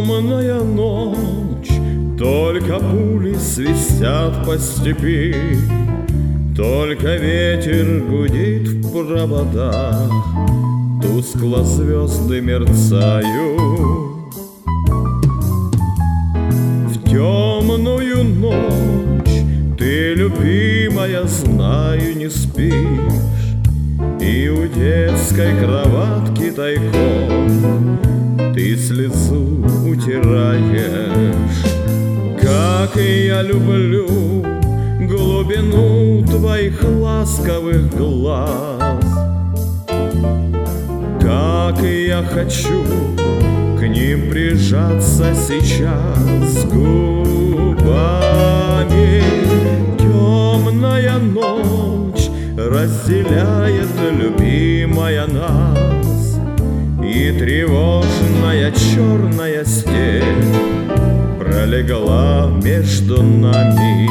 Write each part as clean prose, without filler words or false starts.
Темная ночь, только пули свистят по степи, только ветер гудит в проводах, тускло звезды мерцают. В темную ночь ты, любимая, знаю, не спишь, и у детской кроватки тайком ты слезу утираешь. Как и я люблю глубину твоих ласковых глаз, как и я хочу к ним прижаться сейчас губами. Темная ночь разделяет, любимая, нас, и тревожная черная степь пролегла между нами.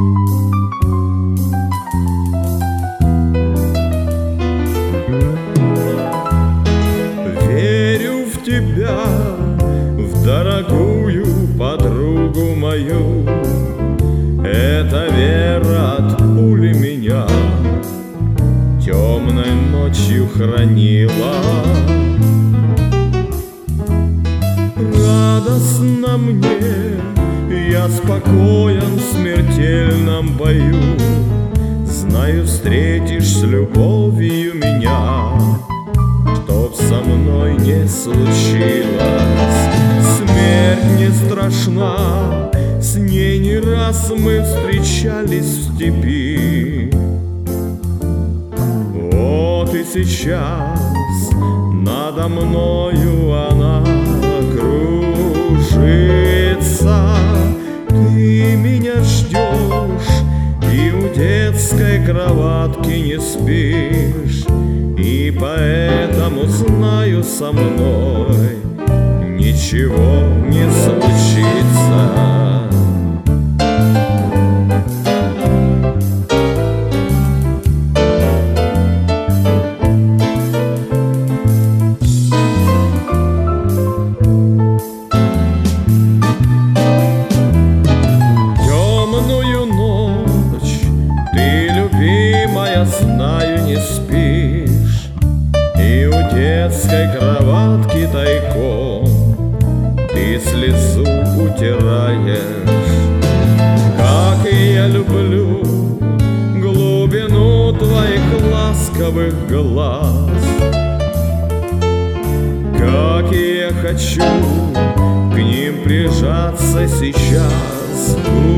Верю в тебя, в дорогую подругу мою, эта вера от пули меня темной ночью хранила. Радостно мне, я спокоен в смертельном бою, знаю, встретишь с любовью меня, чтоб со мной не случилось. Смерть не страшна, с ней не раз мы встречались в степи. Вот и сейчас надо мною она кружится. Ты меня ждешь и у детской кроватки не спишь, и поэтому знаю, со мной ничего не случится. Любимая, знаю, не спишь, и у детской кроватки тайком ты слезу утираешь. Как и я люблю глубину твоих ласковых глаз, как и я хочу к ним прижаться сейчас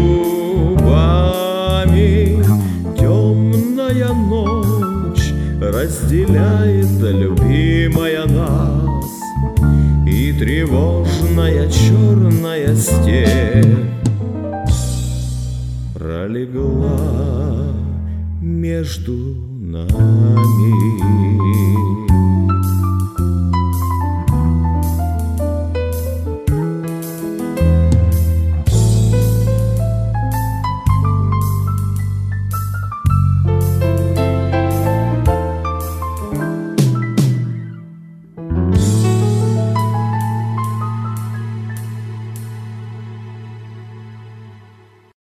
губами. Темная ночь разделяет, любимая, нас, и тревожная черная степь пролегла между нами.